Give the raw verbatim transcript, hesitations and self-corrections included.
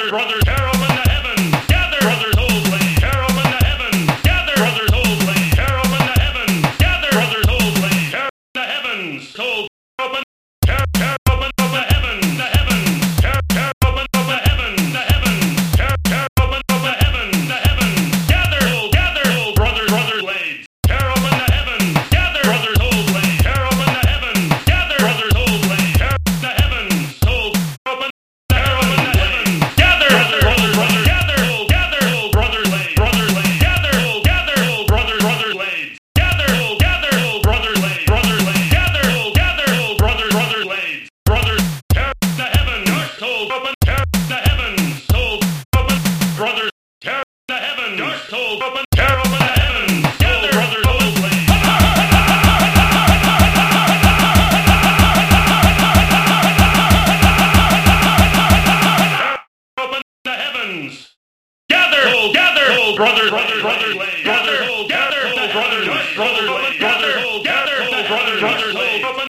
brothers, brothers, tear open the heavens. Gather, brothers, hold blade, tear open the heavens. Gather, brothers, hold blade, tear open the heavens. Gather, brothers, hold blade, tear open the heavens. Hold, open, tear, tear open, open the heavens, the heavens. Tear, tear open, open the heavens, the heavens. Tear, tear open, open the heavens, the heavens. Gather, hold, gather, hold, brothers, brothers, blades. Tear open the heavens. Gather, brothers, hold blade, tear open the heavens. Gather, brothers, hold blade, tear open the heavens. Hold, open. Hold, open, tear open the heavens. Gather, brothers, hold blade. Open the heavens. Gather, hold, gather, hold, brothers, brothers, brothers, blade. Gather, hold, gather, hold, brothers, brothers, blade. Gather, hold, gather, hold, brothers, brothers, blade. Open